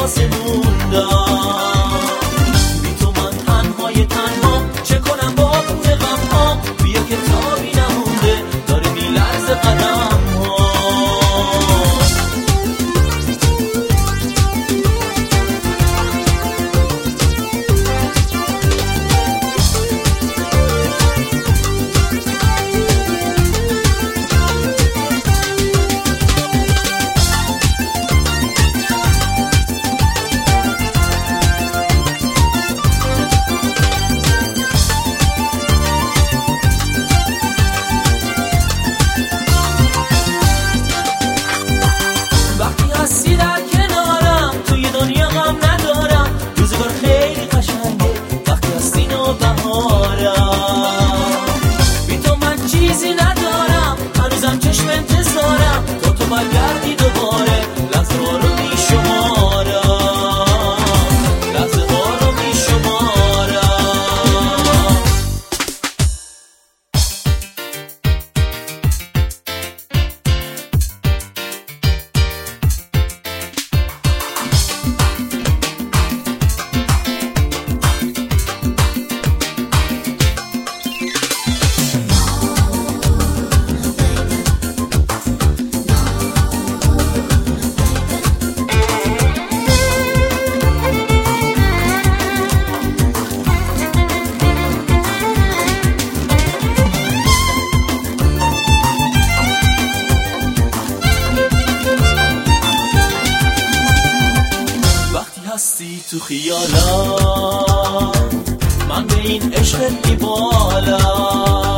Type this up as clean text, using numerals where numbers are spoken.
واسه موندم. بی تو من تنهای تنها چه کنم با بوی غم ها، بیا که تابی نمونده داره میلرزه قدم ها. هستی در کنارم توی دنیا غم ندارم، روزگار خیلی قشنگه وقتی هستی نوبهارم. بی تو من چیزی ندارم هنوزم چشم انتظارم، تو برگردی دوباره لحظه ها رو میشمارم، لحظه ها رو میشمارم. هستی تو خیالم من به این عشقت میبالم،